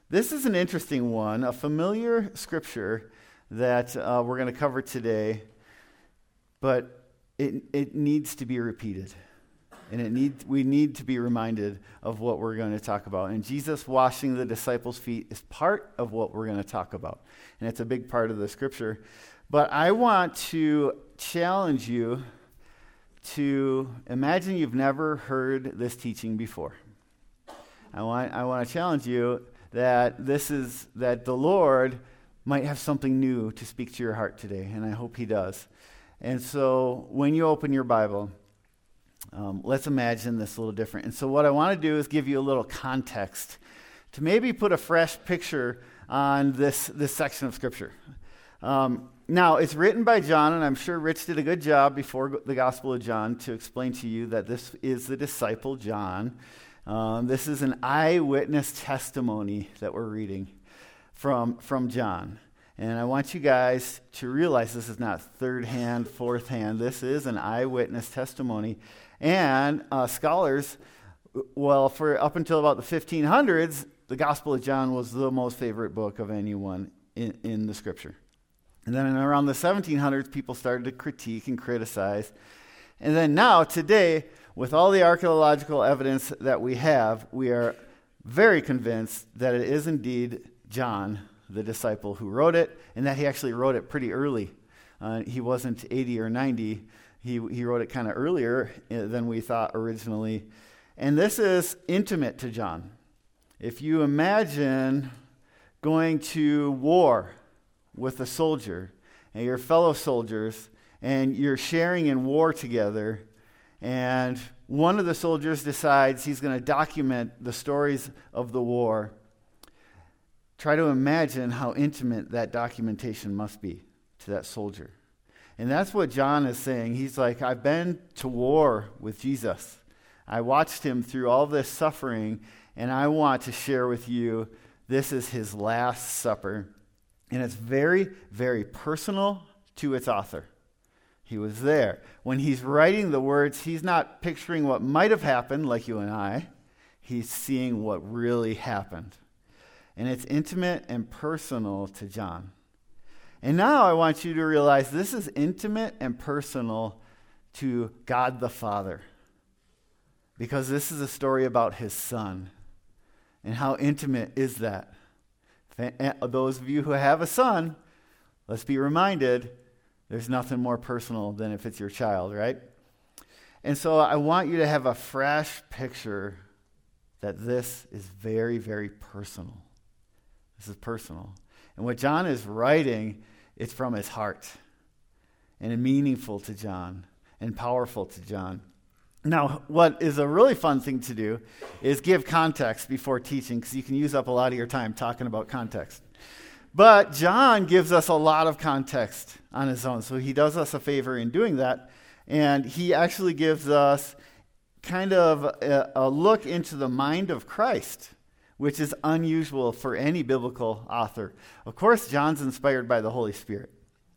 This is an interesting one, a familiar scripture that we're going to cover today, but it needs to be repeated. And we need to be reminded of what we're going to talk about. And Jesus washing the disciples' feet is part of what we're going to talk about. And it's a big part of the scripture. But I want to challenge you to imagine you've never heard this teaching before. I want to challenge you that that the Lord might have something new to speak to your heart today, and I hope He does. And so when you open your Bible, let's imagine this a little different. And so what I want to do is give you a little context to maybe put a fresh picture on this section of Scripture. Now, it's written by John, and I'm sure Rich did a good job before the Gospel of John to explain to you that this is the disciple John. This is an eyewitness testimony that we're reading from John. And I want you guys to realize this is not third hand, fourth hand. This is an eyewitness testimony. And scholars, for up until about the 1500s, the Gospel of John was the most favorite book of anyone in the Scripture. And then around the 1700s, people started to critique and criticize. And then now, today, with all the archaeological evidence that we have, we are very convinced that it is indeed John, the disciple, who wrote it, and that he actually wrote it pretty early. He wasn't 80 or 90. He wrote it kind of earlier than we thought originally. And this is intimate to John. If you imagine going to war with a soldier and your fellow soldiers, and you're sharing in war together, and one of the soldiers decides he's going to document the stories of the war, try to imagine how intimate that documentation must be to that soldier. And that's what John is saying. He's like, I've been to war with Jesus. I watched him through all this suffering, and I want to share with you, this is his Last Supper. And it's very, very personal to its author. He was there. When he's writing the words, he's not picturing what might have happened, like you and I. He's seeing what really happened. And it's intimate and personal to John. And now I want you to realize this is intimate and personal to God the Father. Because this is a story about his Son. And how intimate is that? Those of you who have a son, let's be reminded, there's nothing more personal than if it's your child, right? And so I want you to have a fresh picture that this is very, very personal. This is personal. And what John is writing, it's from his heart. And meaningful to John. And powerful to John. Now, what is a really fun thing to do is give context before teaching, because you can use up a lot of your time talking about context. But John gives us a lot of context on his own, so he does us a favor in doing that, and he actually gives us kind of a look into the mind of Christ, which is unusual for any biblical author. Of course, John's inspired by the Holy Spirit,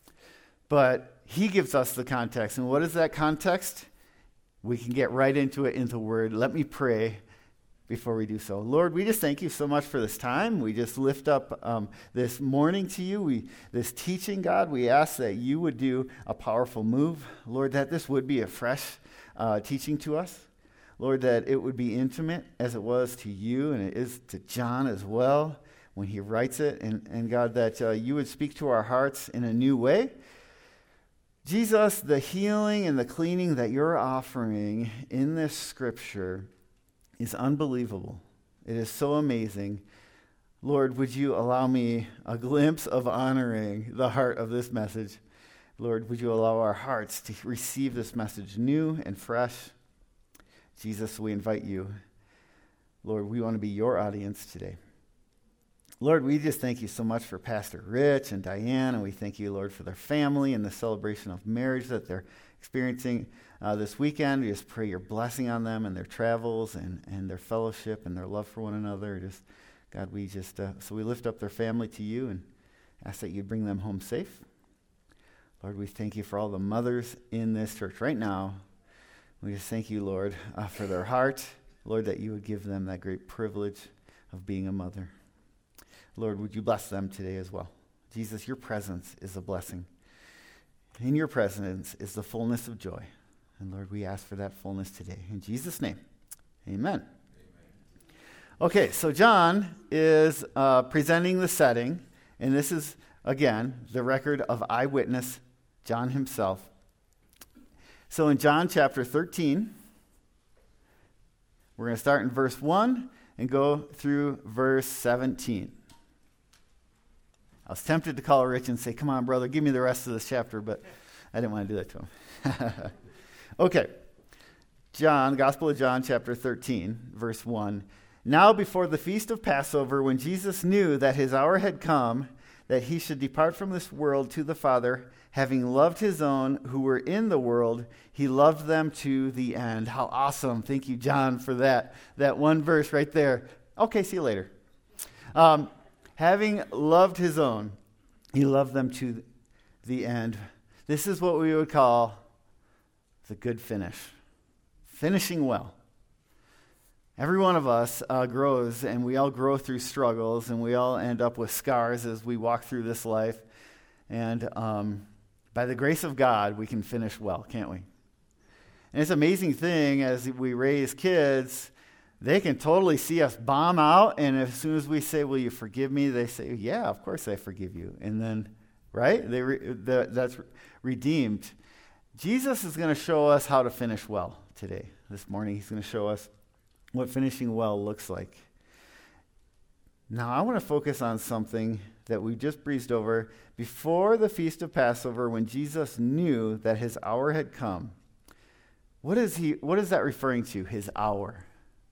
but he gives us the context, and what is that context? We can get right into it in the Word. Let me pray before we do so. Lord, we just thank you so much for this time. We just lift up this morning to you. This teaching, God, we ask that you would do a powerful move. Lord, that this would be a fresh teaching to us. Lord, that it would be intimate as it was to you and it is to John as well when he writes it. And God, that you would speak to our hearts in a new way. Jesus, the healing and the cleaning that you're offering in this scripture is unbelievable. It is so amazing. Lord, would you allow me a glimpse of honoring the heart of this message? Lord, would you allow our hearts to receive this message new and fresh? Jesus, we invite you. Lord, we want to be your audience today. Lord, we just thank you so much for Pastor Rich and Diane, and we thank you, Lord, for their family and the celebration of marriage that they're experiencing this weekend. We just pray your blessing on them and their travels and their fellowship and their love for one another. Just, God, so we lift up their family to you and ask that you bring them home safe. Lord, we thank you for all the mothers in this church right now. We just thank you, Lord, for their heart. Lord, that you would give them that great privilege of being a mother. Lord, would you bless them today as well? Jesus, your presence is a blessing. In your presence is the fullness of joy. And Lord, we ask for that fullness today. In Jesus' name, amen. Okay, so John is presenting the setting, and this is, again, the record of eyewitness John himself. So in John chapter 13, we're going to start in verse 1 and go through verse 17. I was tempted to call Rich and say, come on, brother, give me the rest of this chapter, but I didn't want to do that to him. Okay, Gospel of John chapter 13, verse 1. Now before the feast of Passover, when Jesus knew that his hour had come, that he should depart from this world to the Father, having loved his own who were in the world, he loved them to the end. How awesome. Thank you, John, for that one verse right there. Okay, see you later. Having loved his own, he loved them to the end. This is what we would call the good finish. Finishing well. Every one of us grows, and we all grow through struggles, and we all end up with scars as we walk through this life. And by the grace of God, we can finish well, can't we? And it's an amazing thing as we raise kids, they can totally see us bomb out, and as soon as we say, will you forgive me? They say, yeah, of course I forgive you. And then, right? That's redeemed. Jesus is going to show us how to finish well today. This morning, he's going to show us what finishing well looks like. Now, I want to focus on something that we just breezed over. Before the Feast of Passover, when Jesus knew that his hour had come, what is that referring to, his hour?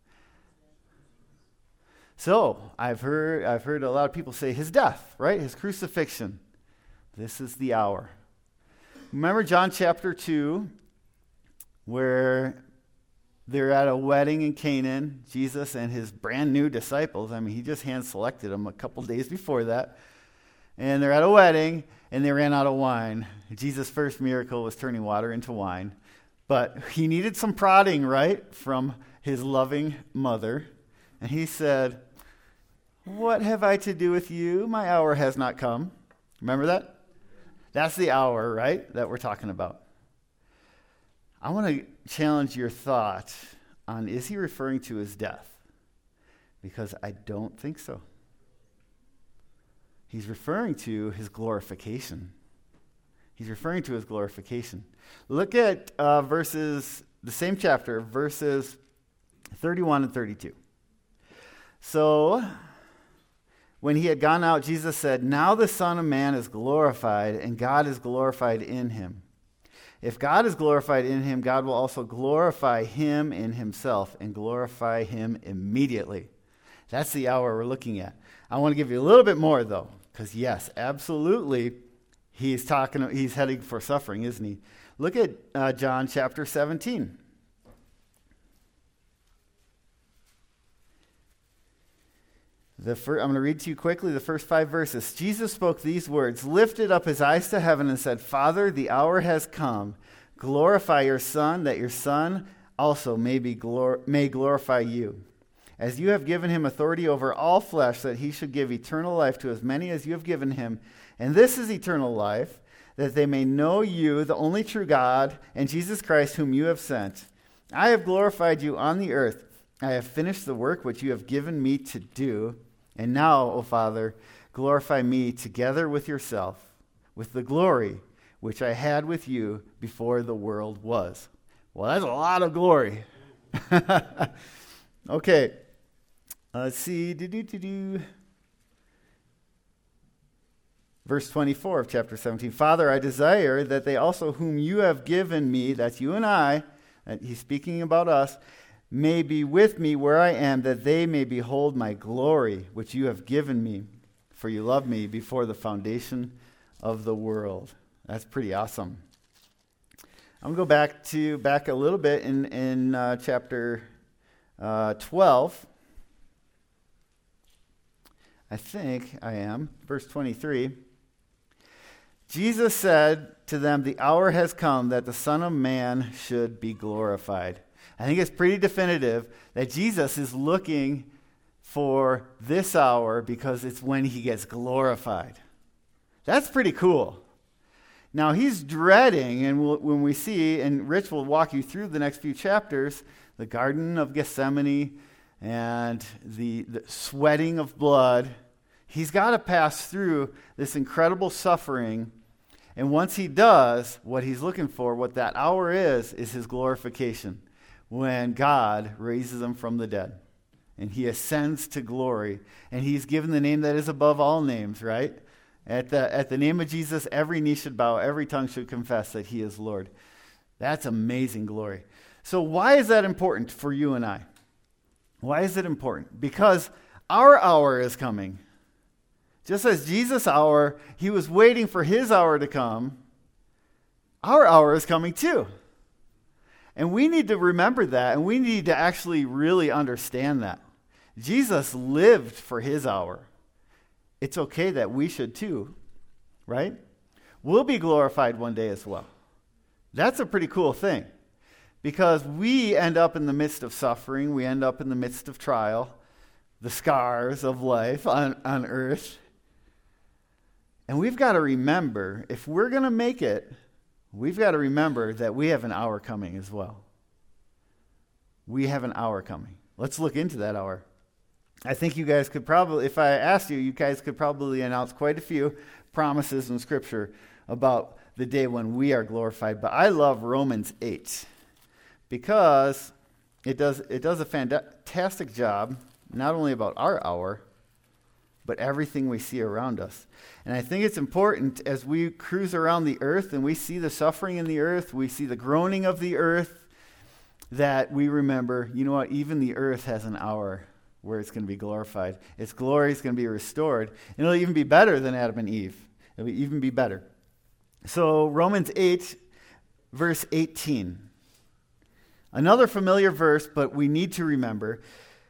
So, I've heard a lot of people say his death, right? His crucifixion. This is the hour. Remember John chapter 2, where they're at a wedding in Canaan, Jesus and his brand new disciples. I mean, he just hand-selected them a couple days before that. And they're at a wedding, and they ran out of wine. Jesus' first miracle was turning water into wine. But he needed some prodding, right, from his loving mother. And he said, what have I to do with you? My hour has not come. Remember that? That's the hour, right, that we're talking about. I want to challenge your thought on, is he referring to his death? Because I don't think so. He's referring to his glorification. He's referring to his glorification. Look at the same chapter, verses 31 and 32. So, when he had gone out, Jesus said, now the Son of Man is glorified, and God is glorified in him. If God is glorified in him, God will also glorify him in himself and glorify him immediately. That's the hour we're looking at. I want to give you a little bit more, though, because yes, absolutely, he's heading for suffering, isn't he? Look at John chapter 17. I'm going to read to you quickly the first 5 verses. Jesus spoke these words, lifted up his eyes to heaven and said, Father, the hour has come. Glorify your Son, that your Son also may glorify you. As you have given him authority over all flesh, that he should give eternal life to as many as you have given him. And this is eternal life, that they may know you, the only true God, and Jesus Christ, whom you have sent. I have glorified you on the earth. I have finished the work which you have given me to do. And now, O Father, glorify me together with yourself, with the glory which I had with you before the world was. Well, that's a lot of glory. Okay. Let's see. Verse 24 of chapter 17. Father, I desire that they also whom you have given me, that's you and I, he's speaking about us, may be with me where I am, that they may behold my glory, which you have given me, for you loved me before the foundation of the world. That's pretty awesome. I'm going to go back a little bit in chapter 12. I think I am. Verse 23. Jesus said to them, the hour has come that the Son of Man should be glorified. I think it's pretty definitive that Jesus is looking for this hour because it's when he gets glorified. That's pretty cool. Now, he's dreading, and when we see, and Rich will walk you through the next few chapters, the Garden of Gethsemane and the sweating of blood. He's got to pass through this incredible suffering. And once he does, what he's looking for, what that hour is his glorification, when God raises him from the dead. And he ascends to glory. And he's given the name that is above all names, right? At the name of Jesus, every knee should bow, every tongue should confess that he is Lord. That's amazing glory. So why is that important for you and I? Why is it important? Because our hour is coming. Just as Jesus' hour, he was waiting for his hour to come, our hour is coming too. And we need to remember that, and we need to actually really understand that. Jesus lived for his hour. It's okay that we should too, right? We'll be glorified one day as well. That's a pretty cool thing, because we end up in the midst of suffering. We end up in the midst of trial, the scars of life on earth. And we've got to remember, if we're going to make it, we've got to remember that we have an hour coming as well. We have an hour coming. Let's look into that hour. I think you guys could probably, if I asked you, you guys could probably announce quite a few promises in Scripture about the day when we are glorified. But I love Romans 8 because it does a fantastic job, not only about our hour, but everything we see around us. And I think it's important as we cruise around the earth and we see the suffering in the earth, we see the groaning of the earth, that we remember, you know what, even the earth has an hour where it's going to be glorified. Its glory is going to be restored. And it'll even be better than Adam and Eve. It'll even be better. So Romans 8, verse 18. Another familiar verse, but we need to remember.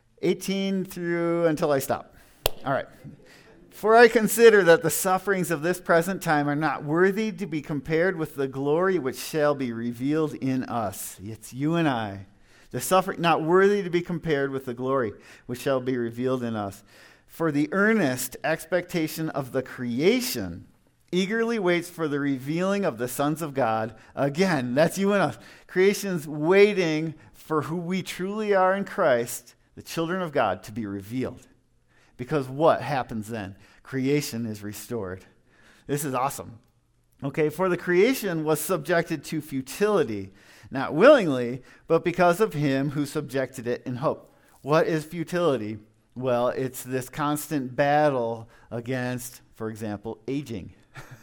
18 through until I stop. All right. For I consider that the sufferings of this present time are not worthy to be compared with the glory which shall be revealed in us. It's you and I. The suffering, not worthy to be compared with the glory which shall be revealed in us. For the earnest expectation of the creation eagerly waits for the revealing of the sons of God. Again, that's you and us. Creation's waiting for who we truly are in Christ, the children of God, to be revealed. Because what happens then? Creation is restored. This is awesome. Okay, for the creation was subjected to futility, not willingly, but because of him who subjected it in hope. What is futility? Well, it's this constant battle against, for example, aging.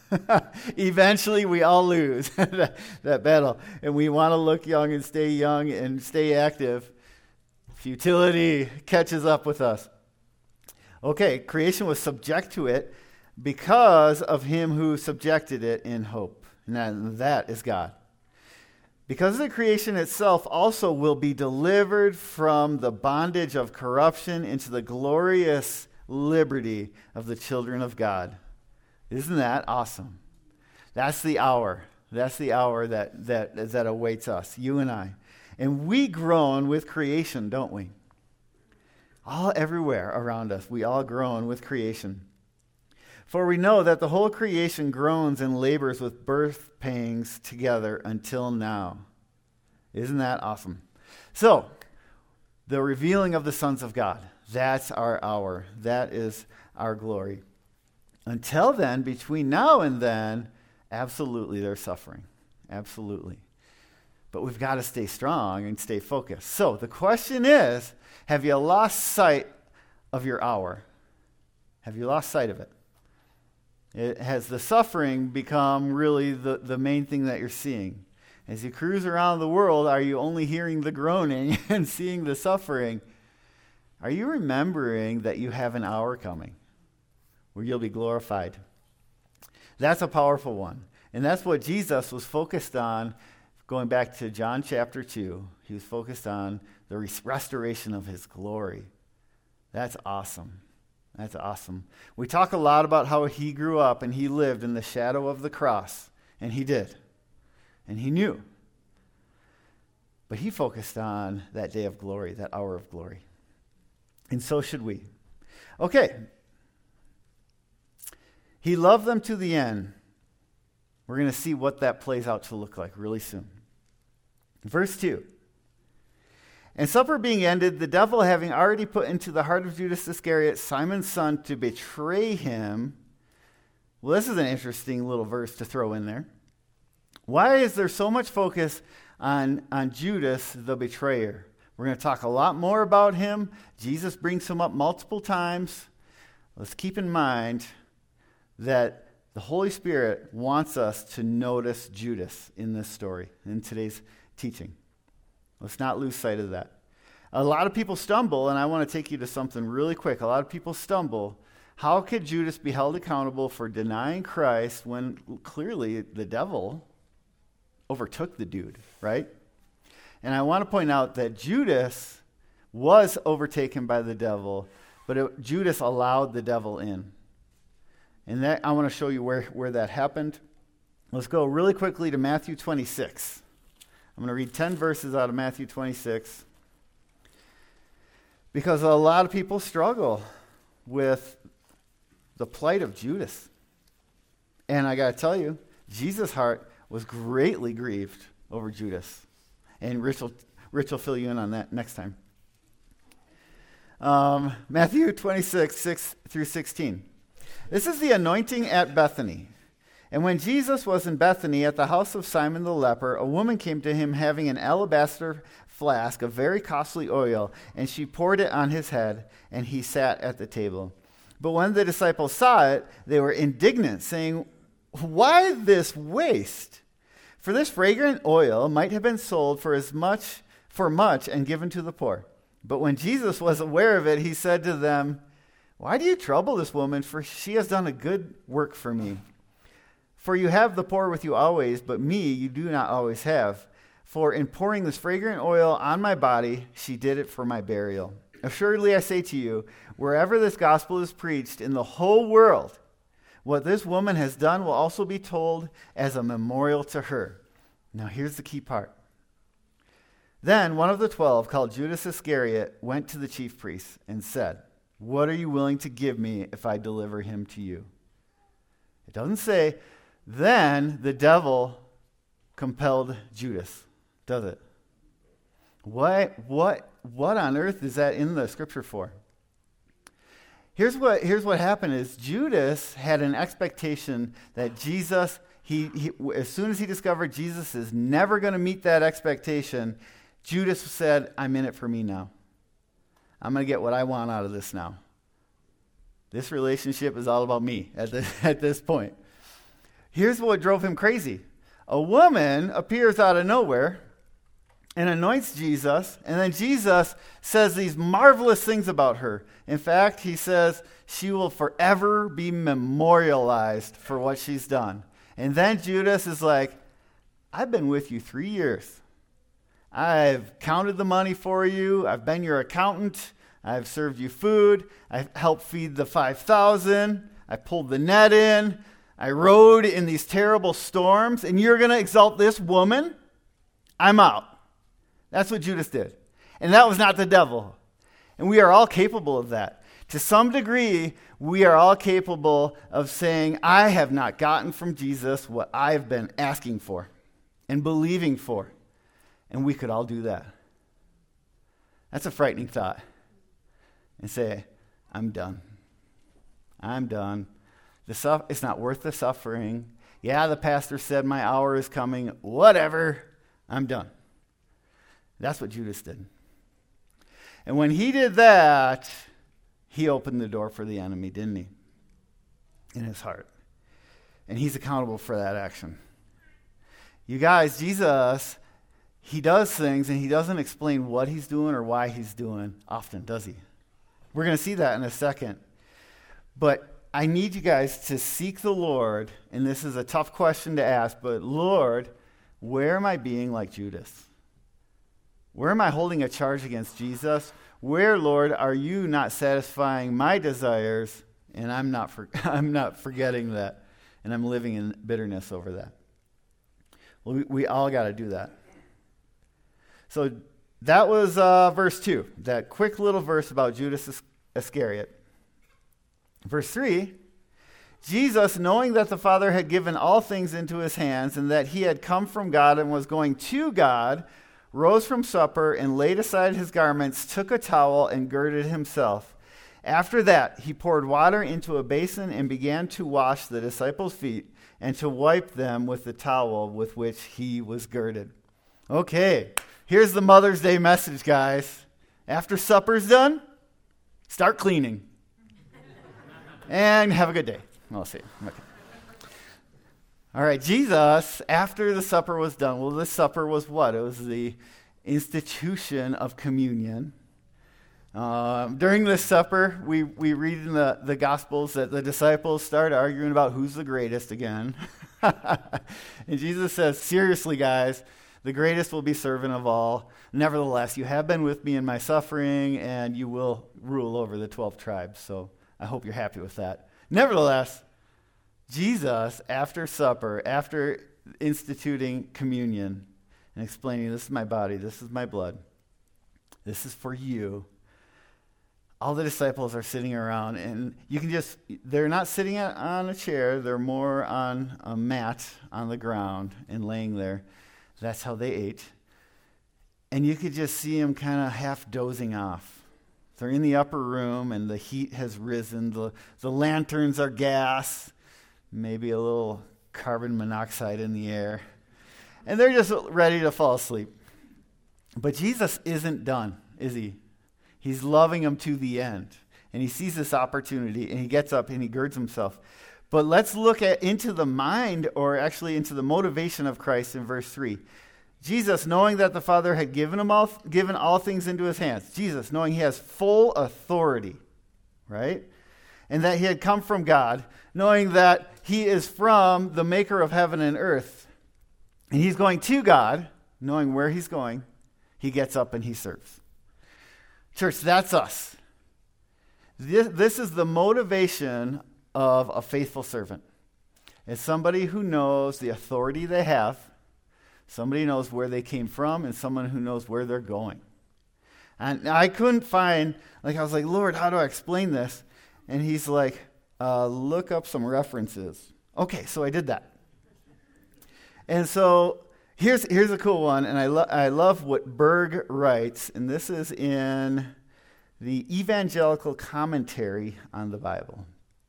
Eventually, we all lose that battle, and we want to look young and stay active. Futility catches up with us. Okay, creation was subject to it because of him who subjected it in hope. And that is God. Because the creation itself also will be delivered from the bondage of corruption into the glorious liberty of the children of God. Isn't that awesome? That's the hour. That's the hour that awaits us, you and I. And we groan with creation, don't we? All everywhere around us, we all groan with creation. For we know that the whole creation groans and labors with birth pangs together until now. Isn't that awesome? So, the revealing of the sons of God, that's our hour. That is our glory. Until then, between now and then, absolutely there's suffering. Absolutely. But we've got to stay strong and stay focused. So, the question is, have you lost sight of your hour? Have you lost sight of it? Has the suffering become really the main thing that you're seeing? As you cruise around the world, are you only hearing the groaning and seeing the suffering? Are you remembering that you have an hour coming where you'll be glorified? That's a powerful one. And that's what Jesus was focused on. Going back to John chapter 2, he was focused on the restoration of his glory. That's awesome. That's awesome. We talk a lot about how he grew up and he lived in the shadow of the cross. And he did. And he knew. But he focused on that day of glory, that hour of glory. And so should we. Okay. He loved them to the end. We're going to see what that plays out to look like really soon. Verse 2. And supper being ended, the devil having already put into the heart of Judas Iscariot, Simon's son, to betray him. Well, this is an interesting little verse to throw in there. Why is there so much focus on Judas, the betrayer? We're going to talk a lot more about him. Jesus brings him up multiple times. Let's keep in mind that the Holy Spirit wants us to notice Judas in this story, in today's teaching. Let's not lose sight of that. A lot of people stumble, and I want to take you to something really quick. A lot of people stumble. How could Judas be held accountable for denying Christ when clearly the devil overtook the dude, right? And I want to point out that Judas was overtaken by the devil, but Judas allowed the devil in. And that I want to show you where that happened. Let's go really quickly to Matthew 26. I'm going to read 10 verses out of Matthew 26 because a lot of people struggle with the plight of Judas. And I got to tell you, Jesus' heart was greatly grieved over Judas. And Rich will fill you in on that next time. Matthew 26, 6 through 16. This is the anointing at Bethany. And when Jesus was in Bethany at the house of Simon the leper, a woman came to him having an alabaster flask of very costly oil, and she poured it on his head, and he sat at the table. But when the disciples saw it, they were indignant, saying, "Why this waste? For this fragrant oil might have been sold for much and given to the poor." But when Jesus was aware of it, he said to them, "Why do you trouble this woman? For she has done a good work for me. For you have the poor with you always, but me you do not always have. For in pouring this fragrant oil on my body, she did it for my burial. Assuredly I say to you, wherever this gospel is preached in the whole world, what this woman has done will also be told as a memorial to her." Now here's the key part. Then one of the 12, called Judas Iscariot, went to the chief priests and said, "What are you willing to give me if I deliver him to you?" It doesn't say, then the devil compelled Judas, does it? What on earth is that in the scripture for? Here's what happened is Judas had an expectation that Jesus, he as soon as he discovered Jesus is never going to meet that expectation, Judas said, "I'm in it for me now. I'm going to get what I want out of this now. This relationship is all about me at this point." Here's what drove him crazy. A woman appears out of nowhere and anoints Jesus, and then Jesus says these marvelous things about her. In fact, he says she will forever be memorialized for what she's done. And then Judas is like, "I've been with you 3 years. I've counted the money for you. I've been your accountant. I've served you food. I've helped feed the 5,000. I pulled the net in. I rode in these terrible storms, and you're going to exalt this woman? I'm out." That's what Judas did. And that was not the devil. And we are all capable of that. To some degree, we are all capable of saying, "I have not gotten from Jesus what I've been asking for and believing for." And we could all do that. That's a frightening thought. And say, "I'm done. I'm done. It's not worth the suffering. Yeah, the pastor said my hour is coming. Whatever. I'm done." That's what Judas did. And when he did that, he opened the door for the enemy, didn't he? In his heart. And he's accountable for that action. You guys, Jesus, he does things and he doesn't explain what he's doing or why he's doing often, does he? We're going to see that in a second. But I need you guys to seek the Lord, and this is a tough question to ask, but Lord, where am I being like Judas? Where am I holding a charge against Jesus? Where, Lord, are you not satisfying my desires, and I'm not forgetting that, and I'm living in bitterness over that? Well, we all got to do that. So that was verse 2, that quick little verse about Judas Iscariot. Verse 3, Jesus, knowing that the Father had given all things into his hands and that he had come from God and was going to God, rose from supper and laid aside his garments, took a towel and girded himself. After that, he poured water into a basin and began to wash the disciples' feet and to wipe them with the towel with which he was girded. Okay, here's the Mother's Day message, guys. After supper's done, start cleaning. And have a good day. We'll see. Okay. All right, Jesus, after the supper was done, well, this supper was what? It was the institution of communion. During this supper, we read in the Gospels that the disciples start arguing about who's the greatest again. And Jesus says, seriously, guys, the greatest will be servant of all. Nevertheless, you have been with me in my suffering, and you will rule over the 12 tribes. So I hope you're happy with that. Nevertheless, Jesus, after supper, after instituting communion and explaining, this is my body, this is my blood, this is for you, all the disciples are sitting around, and you can just, they're not sitting on a chair, they're more on a mat on the ground and laying there. That's how they ate. And you could just see them kind of half dozing off. They're in the upper room, and the heat has risen. The lanterns are gas, maybe a little carbon monoxide in the air. And they're just ready to fall asleep. But Jesus isn't done, is he? He's loving them to the end. And he sees this opportunity, and he gets up, and he girds himself. But let's look into the mind, or actually into the motivation of Christ in verse 3. Jesus, knowing that the Father had given all things into his hands. Jesus, knowing he has full authority, right? And that he had come from God, knowing that he is from the maker of heaven and earth. And he's going to God, knowing where he's going, he gets up and he serves. Church, that's us. This is the motivation of a faithful servant. It's somebody who knows the authority they have, somebody who knows where they came from, and someone who knows where they're going. And I couldn't find, I was like, Lord, how do I explain this? And he's like, look up some references. Okay, so I did that. And so here's a cool one, and I love what Berg writes, and this is in the Evangelical Commentary on the Bible.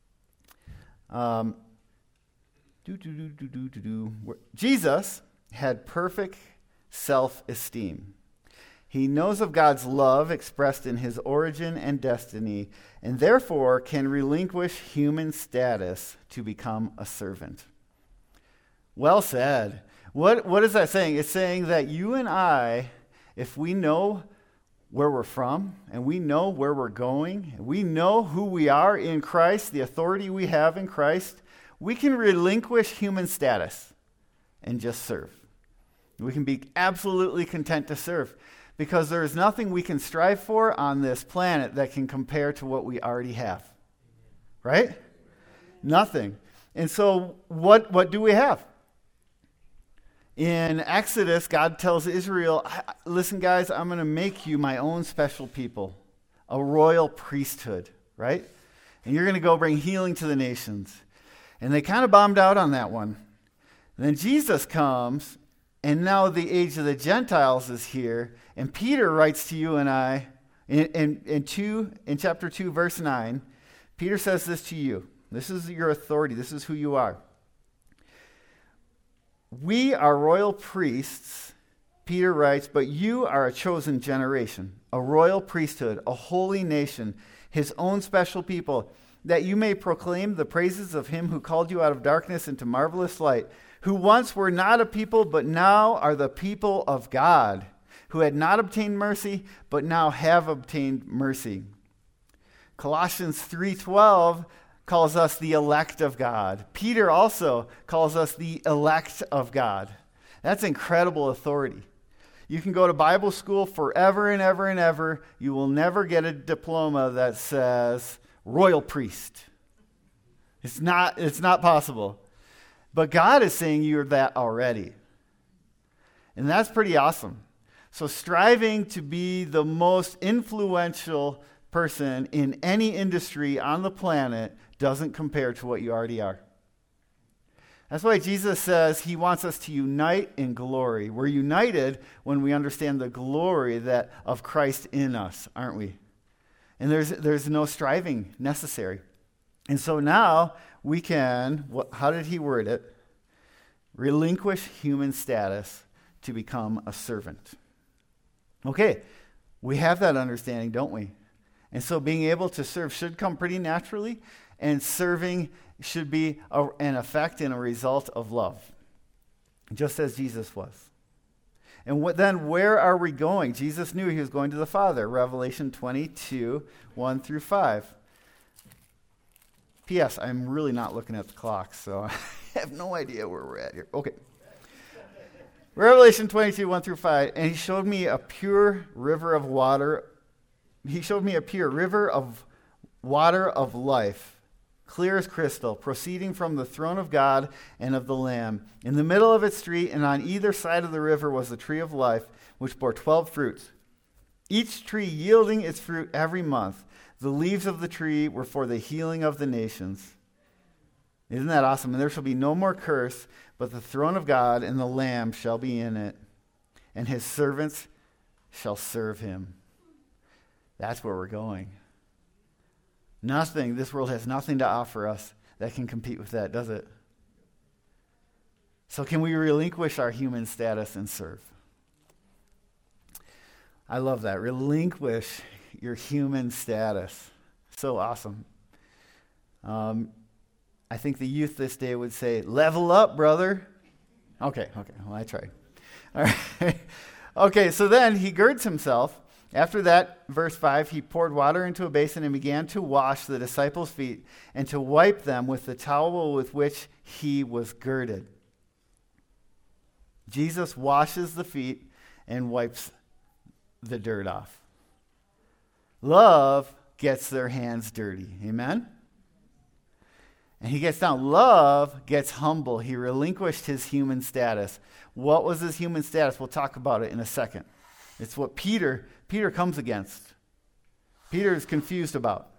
Jesus had perfect self-esteem. He knows of God's love expressed in his origin and destiny, and therefore can relinquish human status to become a servant. Well said. What is that saying? It's saying that you and I, if we know where we're from, and we know where we're going, and we know who we are in Christ, the authority we have in Christ, we can relinquish human status and just serve. We can be absolutely content to serve because there is nothing we can strive for on this planet that can compare to what we already have. Right? Nothing. And so what do we have? In Exodus, God tells Israel, listen, guys, I'm going to make you my own special people, a royal priesthood, right? And you're going to go bring healing to the nations. And they kind of bombed out on that one. And then Jesus comes, and now the age of the Gentiles is here. And Peter writes to you and I, in chapter 2, verse 9, Peter says this to you. This is your authority. This is who you are. We are royal priests, Peter writes, but you are a chosen generation, a royal priesthood, a holy nation, his own special people, that you may proclaim the praises of him who called you out of darkness into marvelous light, who once were not a people, but now are the people of God, who had not obtained mercy, but now have obtained mercy. Colossians 3:12 calls us the elect of God. Peter also calls us the elect of God. That's incredible authority. You can go to Bible school forever and ever and ever. You will never get a diploma that says royal priest. It's not possible. But God is saying you're that already. And that's pretty awesome. So striving to be the most influential person in any industry on the planet doesn't compare to what you already are. That's why Jesus says he wants us to unite in glory. We're united when we understand the glory of Christ in us, aren't we? And there's no striving necessary. And so now we can, how did he word it? Relinquish human status to become a servant. Okay, we have that understanding, don't we? And so being able to serve should come pretty naturally, and serving should be an effect and a result of love, just as Jesus was. And then where are we going? Jesus knew he was going to the Father. Revelation 22, 1 through 5. P.S. I'm really not looking at the clock, so I have no idea where we're at here. Okay. Revelation 22, 1 through 5. And he showed me a pure river of water. He showed me a pure river of water of life, clear as crystal, proceeding from the throne of God and of the Lamb. In the middle of its street and on either side of the river was the tree of life, which bore 12 fruits, each tree yielding its fruit every month. The leaves of the tree were for the healing of the nations. Isn't that awesome? And there shall be no more curse, but the throne of God and the Lamb shall be in it, and his servants shall serve him. That's where we're going. This world has nothing to offer us that can compete with that, does it? So can we relinquish our human status and serve? I love that. Relinquish your human status. So awesome. I think the youth this day would say, level up, brother. Okay, well, I tried. All right. Okay, so then he girds himself. After that, verse 5, he poured water into a basin and began to wash the disciples' feet and to wipe them with the towel with which he was girded. Jesus washes the feet and wipes the dirt off. Love gets their hands dirty. Amen? And he gets down. Love gets humble. He relinquished his human status. What was his human status? We'll talk about it in a second. It's what Peter comes against. Peter is confused about.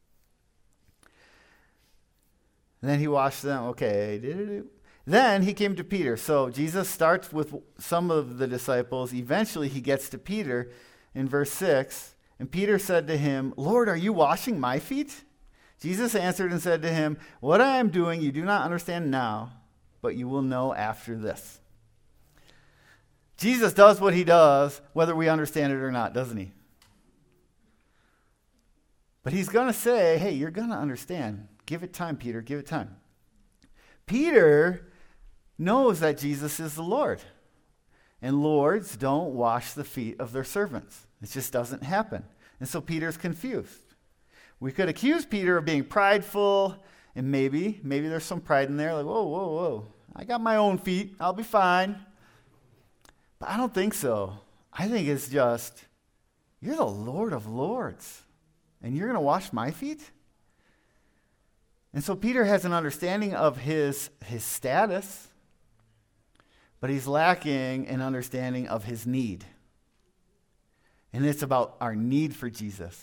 And then he washed them. Okay. Then he came to Peter. So Jesus starts with some of the disciples. Eventually he gets to Peter in verse 6. And Peter said to him, Lord, are you washing my feet? Jesus answered and said to him, what I am doing you do not understand now, but you will know after this. Jesus does what he does, whether we understand it or not, doesn't he? But he's going to say, hey, you're going to understand. Give it time, Peter, give it time. Peter knows that Jesus is the Lord. And lords don't wash the feet of their servants. It just doesn't happen. And so Peter's confused. We could accuse Peter of being prideful, and maybe there's some pride in there, like, whoa. I got my own feet. I'll be fine. But I don't think so. I think it's just, you're the Lord of Lords, and you're going to wash my feet? And so Peter has an understanding of his status, but he's lacking an understanding of his need. And it's about our need for Jesus.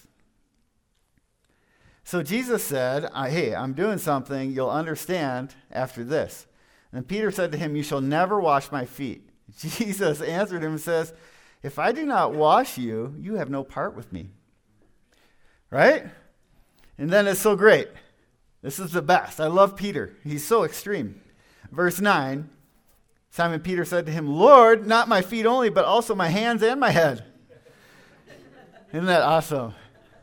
So Jesus said, hey, I'm doing something you'll understand after this. And Peter said to him, you shall never wash my feet. Jesus answered him and says, if I do not wash you, you have no part with me. Right? And then it's so great. This is the best. I love Peter. He's so extreme. Verse 9, Simon Peter said to him, Lord, not my feet only, but also my hands and my head. Isn't that awesome?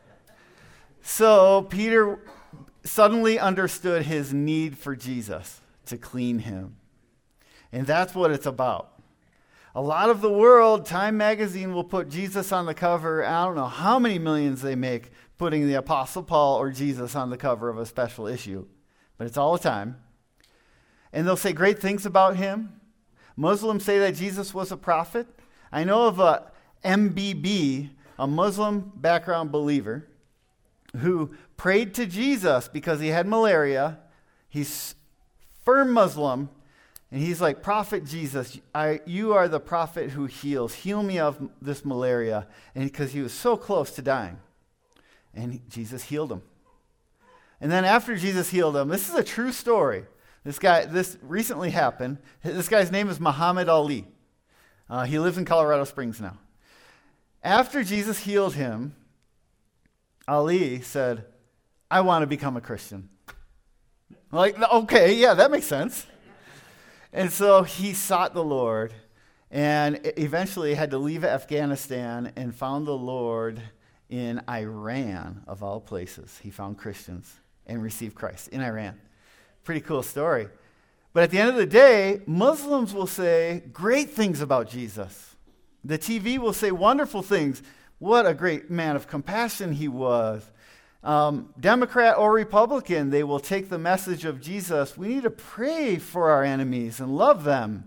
So Peter suddenly understood his need for Jesus to clean him. And that's what it's about. A lot of the world, Time magazine will put Jesus on the cover. I don't know how many millions they make putting the Apostle Paul or Jesus on the cover of a special issue. But it's all the time. And they'll say great things about him. Muslims say that Jesus was a prophet. I know of a MBB, a Muslim background believer, who prayed to Jesus because he had malaria. He's firm Muslim, And he's like, Prophet Jesus, you are the prophet who heals. Heal me of this malaria. And because he was so close to dying. And Jesus healed him. And then after Jesus healed him, this is a true story. This recently happened. This guy's name is Muhammad Ali. He lives in Colorado Springs now. After Jesus healed him, Ali said, I want to become a Christian. Like, okay, yeah, that makes sense. And so he sought the Lord and eventually had to leave Afghanistan and found the Lord in Iran, of all places. He found Christians and received Christ in Iran. Pretty cool story. But at the end of the day, Muslims will say great things about Jesus. The TV will say wonderful things. What a great man of compassion he was. Democrat or Republican, they will take the message of Jesus. We need to pray for our enemies and love them,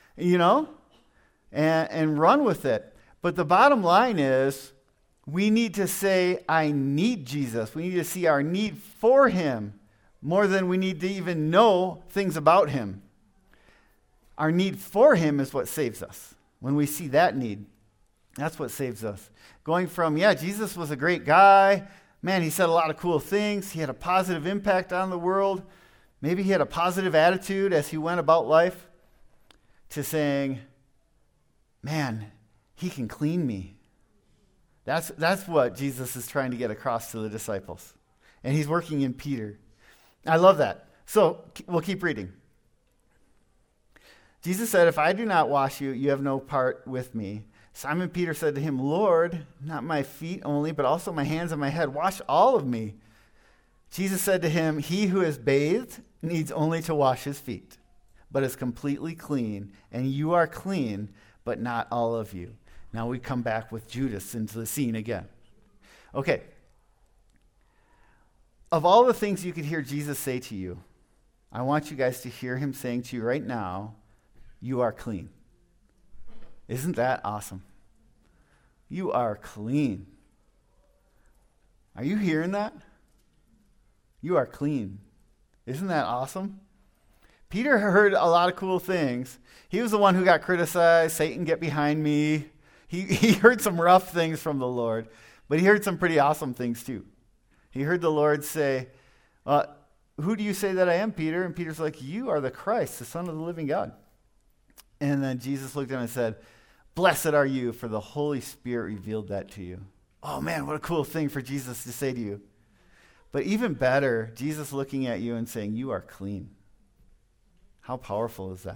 and run with it. But the bottom line is we need to say, I need Jesus. We need to see our need for him more than we need to even know things about him. Our need for him is what saves us. When we see that need, that's what saves us. Going from, Jesus was a great guy. Man, he said a lot of cool things. He had a positive impact on the world. Maybe he had a positive attitude as he went about life, to saying, man, he can clean me. That's what Jesus is trying to get across to the disciples. And he's working in Peter. I love that. So we'll keep reading. Jesus said, if I do not wash you, you have no part with me. Simon Peter said to him, Lord, not my feet only, but also my hands and my head. Wash all of me. Jesus said to him, he who is bathed needs only to wash his feet, but is completely clean. And you are clean, but not all of you. Now we come back with Judas into the scene again. Okay. Of all the things you could hear Jesus say to you, I want you guys to hear him saying to you right now, you are clean. Isn't that awesome? You are clean. Are you hearing that? You are clean. Isn't that awesome? Peter heard a lot of cool things. He was the one who got criticized. Satan, get behind me. He heard some rough things from the Lord, but he heard some pretty awesome things too. He heard the Lord say, who do you say that I am, Peter? And Peter's like, you are the Christ, the Son of the living God. And then Jesus looked at him and said, blessed are you, for the Holy Spirit revealed that to you. Oh man, what a cool thing for Jesus to say to you. But even better, Jesus looking at you and saying, you are clean. How powerful is that?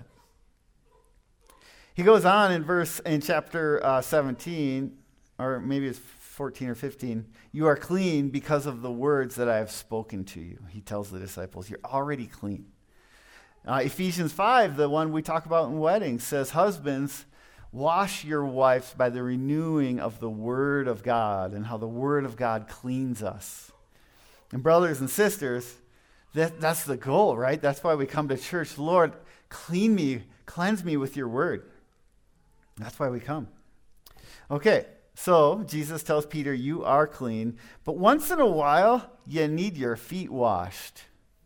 He goes on in chapter 17, or maybe it's 14 or 15, you are clean because of the words that I have spoken to you. He tells the disciples, you're already clean. Ephesians 5, the one we talk about in weddings, says, husbands, wash your wives by the renewing of the Word of God, and how the Word of God cleans us. And brothers and sisters, that's the goal, right? That's why we come to church. Lord, cleanse me with your Word. That's why we come. Okay, so Jesus tells Peter, you are clean, but once in a while, you need your feet washed.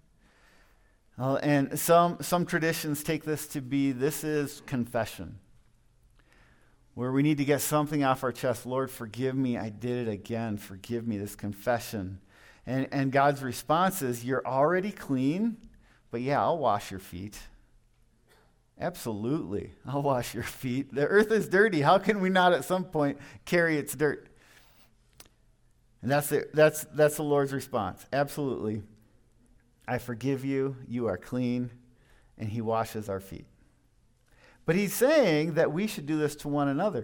And some traditions take this to be, this is confession, where we need to get something off our chest. Lord, forgive me, I did it again. Forgive me, this confession. And God's response is, you're already clean, but yeah, I'll wash your feet. Absolutely, I'll wash your feet. The earth is dirty. How can we not at some point carry its dirt? And that's the Lord's response. Absolutely. I forgive you, you are clean, and he washes our feet. But he's saying that we should do this to one another.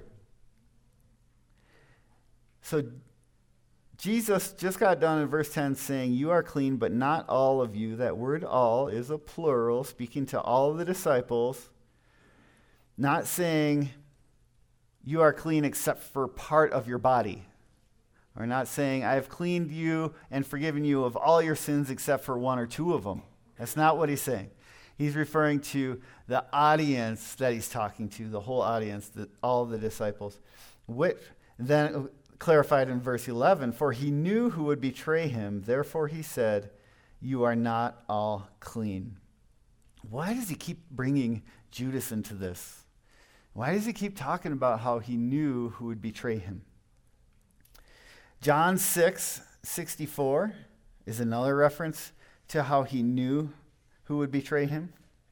So Jesus just got done in verse 10 saying, you are clean, but not all of you. That word all is a plural, speaking to all of the disciples. Not saying you are clean except for part of your body. Or not saying, I have cleaned you and forgiven you of all your sins except for one or two of them. That's not what he's saying. He's referring to the audience that he's talking to, the whole audience, all of the disciples. Which then clarified in verse 11, for he knew who would betray him, therefore he said, you are not all clean. why does he keep bringing Judas into this? Why does he keep talking about how he knew who would betray him? John 6:64 is another reference to how he knew who would betray him.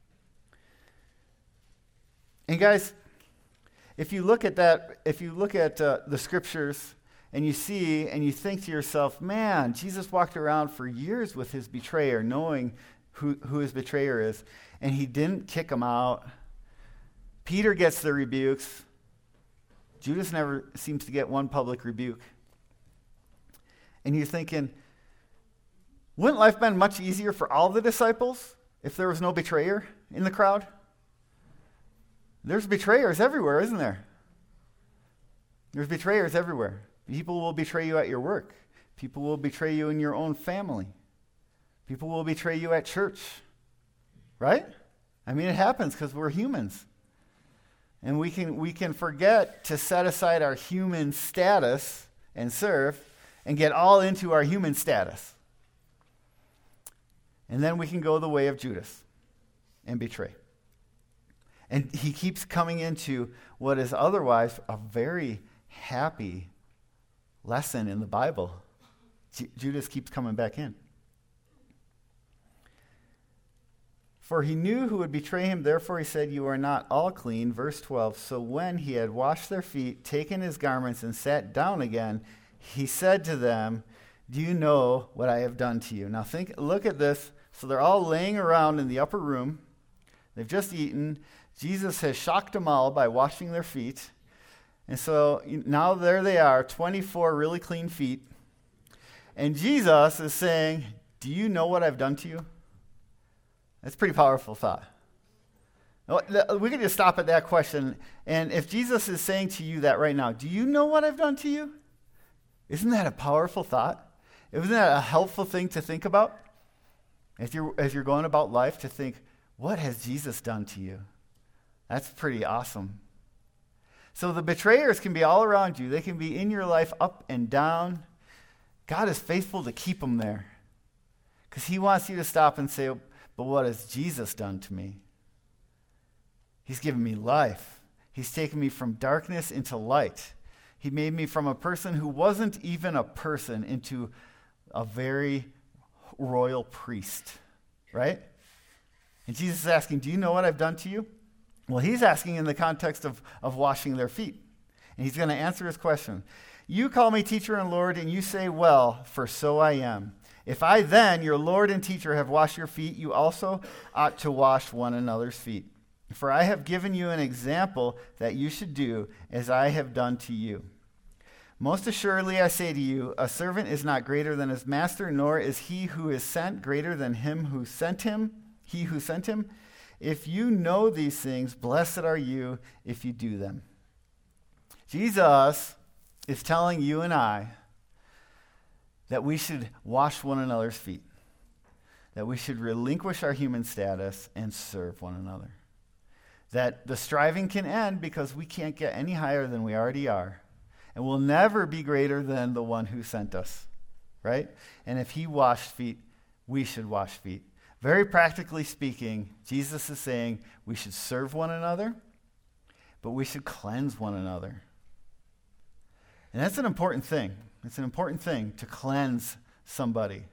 And guys, if you look at the scriptures and you see and you think to yourself, man, Jesus walked around for years with his betrayer, knowing who his betrayer is, and he didn't kick him out. Peter gets the rebukes. Judas never seems to get one public rebuke. And you're thinking, wouldn't life been much easier for all the disciples if there was no betrayer in the crowd? There's betrayers everywhere, isn't there? There's betrayers everywhere. People will betray you at your work. People will betray you in your own family. People will betray you at church. Right? I mean, it happens because we're humans. And we can forget to set aside our human status and serve and get all into our human status. And then we can go the way of Judas and betray. And he keeps coming into what is otherwise a very happy lesson in the Bible. Judas keeps coming back in. For he knew who would betray him, therefore he said, you are not all clean. Verse 12, so when he had washed their feet, taken his garments, and sat down again, he said to them, do you know what I have done to you? Now look at this. So they're all laying around in the upper room. They've just eaten. Jesus has shocked them all by washing their feet. And so now there they are, 24 really clean feet. And Jesus is saying, do you know what I've done to you? That's a pretty powerful thought. We could just stop at that question. And if Jesus is saying to you that right now, do you know what I've done to you? Isn't that a powerful thought? Isn't that a helpful thing to think about? As you're going about life, to think, what has Jesus done to you? That's pretty awesome. So the betrayers can be all around you. They can be in your life up and down. God is faithful to keep them there. Because he wants you to stop and say, but what has Jesus done to me? He's given me life. He's taken me from darkness into light. He made me from a person who wasn't even a person into a very royal priest, right? And Jesus is asking, do you know what I've done to you? Well, he's asking in the context of washing their feet. And he's going to answer his question. You call me teacher and Lord, and you say, well, for so I am. If I then, your Lord and teacher, have washed your feet, you also ought to wash one another's feet. For I have given you an example that you should do as I have done to you. Most assuredly, I say to you, a servant is not greater than his master, nor is he who is sent greater than him who sent him. He who sent him. If you know these things, blessed are you if you do them. Jesus is telling you and I that we should wash one another's feet, that we should relinquish our human status and serve one another, that the striving can end because we can't get any higher than we already are, and we'll never be greater than the one who sent us, right? And if he washed feet, we should wash feet. Very practically speaking, Jesus is saying we should serve one another, but we should cleanse one another. And that's an important thing. It's an important thing to cleanse somebody,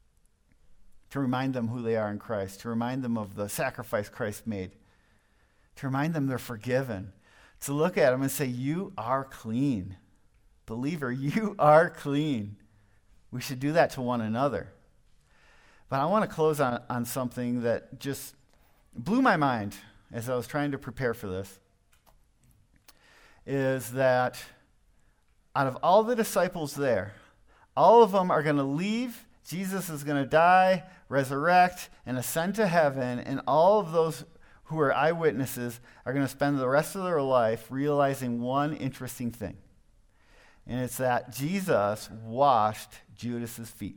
to remind them who they are in Christ, to remind them of the sacrifice Christ made, to remind them they're forgiven, to look at them and say, you are clean. Believer, you are clean. We should do that to one another. But I want to close on something that just blew my mind as I was trying to prepare for this, is that out of all the disciples there, all of them are going to leave. Jesus is going to die, resurrect, and ascend to heaven, and all of those who are eyewitnesses are going to spend the rest of their life realizing one interesting thing, and it's that Jesus washed Judas's feet.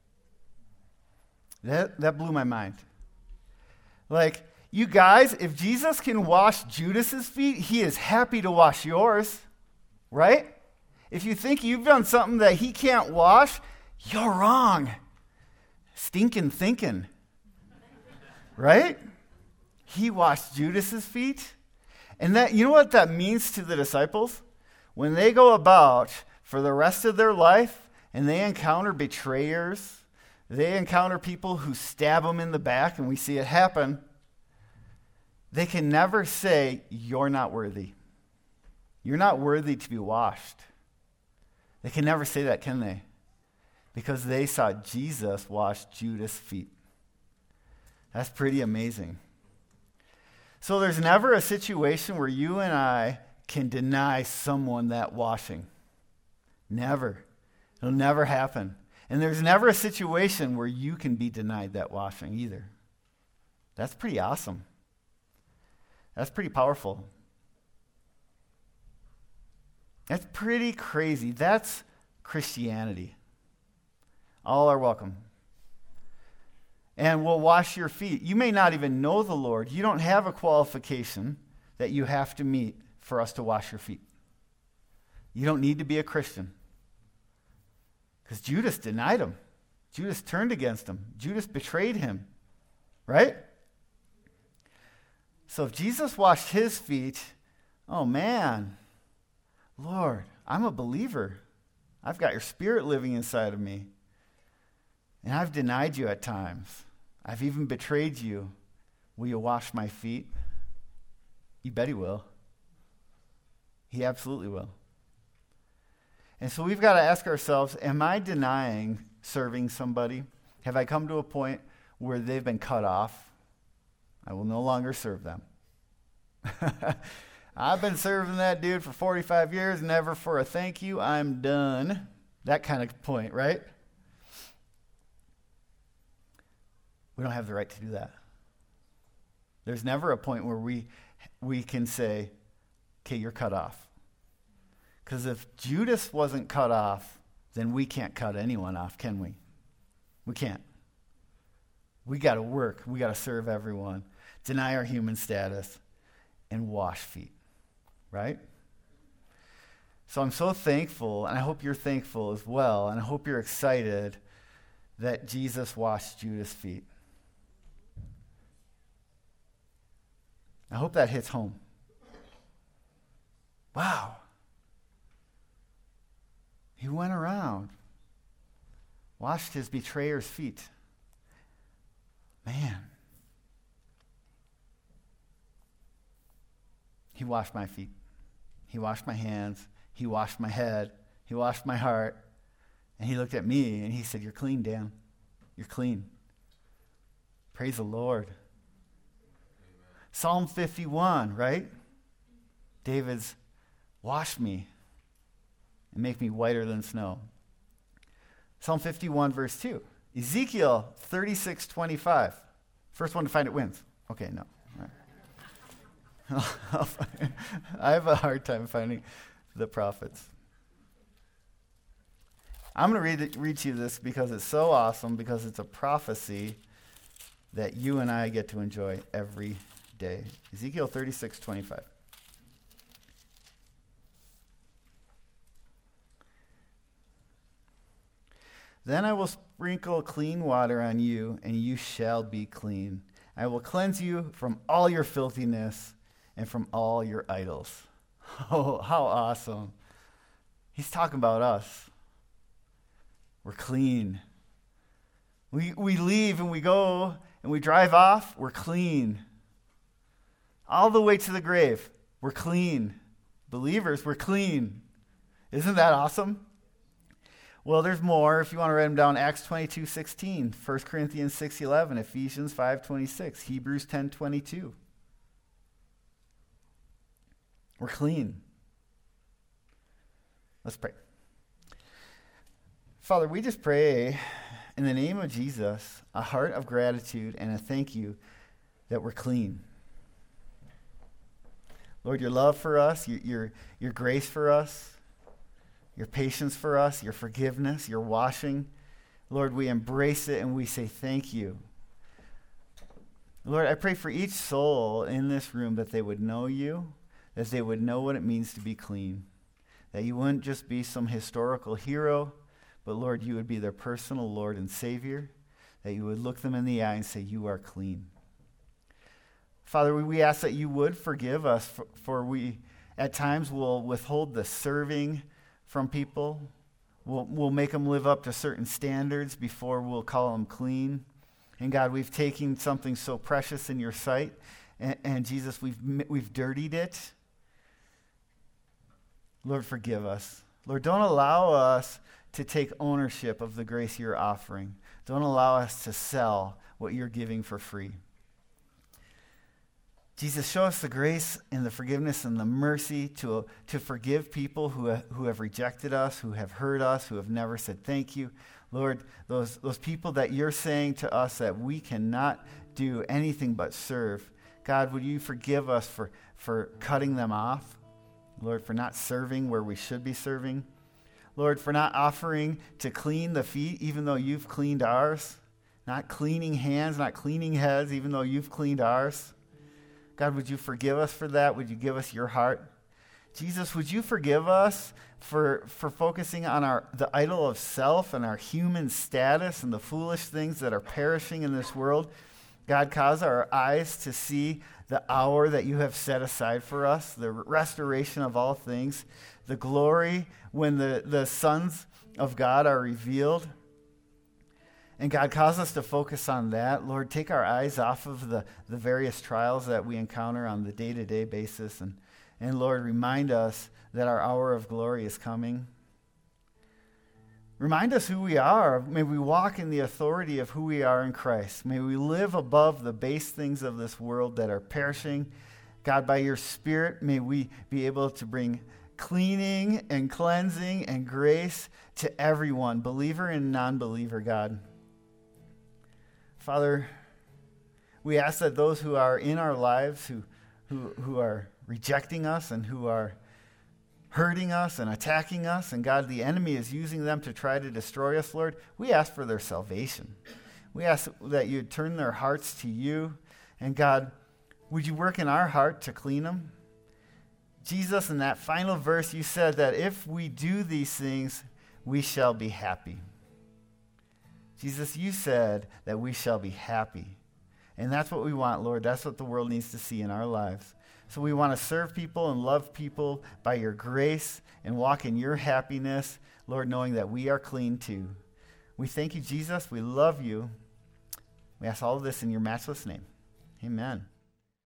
That blew my mind. Like, you guys, if Jesus can wash Judas's feet, he is happy to wash yours, right? If you think you've done something that he can't wash, you're wrong. Stinking thinking. Right? He washed Judas's feet. And that, you know what that means to the disciples? When they go about for the rest of their life and they encounter betrayers, they encounter people who stab them in the back, and we see it happen, they can never say, you're not worthy. You're not worthy to be washed. They can never say that, can they? Because they saw Jesus wash Judas' feet. That's pretty amazing. So there's never a situation where you and I can deny someone that washing. Never. It'll never happen. And there's never a situation where you can be denied that washing either. That's pretty awesome. That's pretty powerful. That's pretty crazy. That's Christianity. All are welcome. And we'll wash your feet. You may not even know the Lord. You don't have a qualification that you have to meet for us to wash your feet. You don't need to be a Christian. Because Judas denied him. Judas turned against him. Judas betrayed him. Right? So if Jesus washed his feet, oh man, Lord, I'm a believer. I've got your Spirit living inside of me. And I've denied you at times. I've even betrayed you. Will you wash my feet? You bet he will. He absolutely will. And so we've got to ask ourselves, am I denying serving somebody? Have I come to a point where they've been cut off? I will no longer serve them. I've been serving that dude for 45 years, never for a thank you, I'm done. That kind of point, right? We don't have the right to do that. There's never a point where we can say, okay, you're cut off. Because if Judas wasn't cut off, then we can't cut anyone off, can we? We can't. We got to work. We got to serve everyone, deny our human status, and wash feet, right? So I'm so thankful, and I hope you're thankful as well, and I hope you're excited that Jesus washed Judas' feet. I hope that hits home. Wow. He went around, washed his betrayer's feet. Man. He washed my feet. He washed my hands. He washed my head. He washed my heart. And he looked at me and he said, you're clean, Dan. You're clean. Praise the Lord. Amen. Psalm 51, right? David's, wash me and make me whiter than snow. Psalm 51, verse 2. Ezekiel 36:25. First one to find it wins. Okay, no. All right. I have a hard time finding the prophets. I'm going to read to you this because it's so awesome, because it's a prophecy that you and I get to enjoy every day. Ezekiel 36:25. Then I will sprinkle clean water on you, and you shall be clean. I will cleanse you from all your filthiness and from all your idols. Oh, how awesome. He's talking about us. We're clean. We leave and we go and we drive off, we're clean. All the way to the grave, we're clean. Believers, we're clean. Isn't that awesome? Well, there's more. If you want to write them down, Acts 22:16, 1 Corinthians 6:11, Ephesians 5:26, Hebrews 10:22. We're clean. Let's pray. Father, we just pray in the name of Jesus, a heart of gratitude and a thank you that we're clean. Lord, your love for us, your grace for us, your patience for us, your forgiveness, your washing. Lord, we embrace it and we say thank you. Lord, I pray for each soul in this room that they would know you, that they would know what it means to be clean, that you wouldn't just be some historical hero, but Lord, you would be their personal Lord and Savior, that you would look them in the eye and say, you are clean. Father, we ask that you would forgive us, for we at times will withhold the serving from people. We'll make them live up to certain standards before we'll call them clean. And God, we've taken something so precious in your sight, and Jesus, we've dirtied it. Lord, forgive us. Lord, don't allow us to take ownership of the grace you're offering. Don't allow us to sell what you're giving for free. Jesus, show us the grace and the forgiveness and the mercy to forgive people who have rejected us, who have hurt us, who have never said thank you. Lord, those people that you're saying to us that we cannot do anything but serve. God, would you forgive us for cutting them off? Lord, for not serving where we should be serving. Lord, for not offering to clean the feet even though you've cleaned ours. Not cleaning hands, not cleaning heads even though you've cleaned ours. God, would you forgive us for that? Would you give us your heart? Jesus, would you forgive us for focusing on the idol of self and our human status and the foolish things that are perishing in this world? God, cause our eyes to see the hour that you have set aside for us, the restoration of all things, the glory when the sons of God are revealed. And God, cause us to focus on that. Lord, take our eyes off of the various trials that we encounter on the day-to-day basis. And Lord, remind us that our hour of glory is coming. Remind us who we are. May we walk in the authority of who we are in Christ. May we live above the base things of this world that are perishing. God, by your Spirit, may we be able to bring cleaning and cleansing and grace to everyone, believer and non-believer, God. Father, we ask that those who are in our lives, who are rejecting us and who are hurting us and attacking us, and God, the enemy is using them to try to destroy us, Lord, we ask for their salvation. We ask that you'd turn their hearts to you, and God, would you work in our heart to clean them? Jesus, in that final verse, you said that if we do these things, we shall be happy. Jesus, you said that we shall be happy. And that's what we want, Lord. That's what the world needs to see in our lives. So we want to serve people and love people by your grace and walk in your happiness, Lord, knowing that we are clean too. We thank you, Jesus. We love you. We ask all of this in your matchless name. Amen.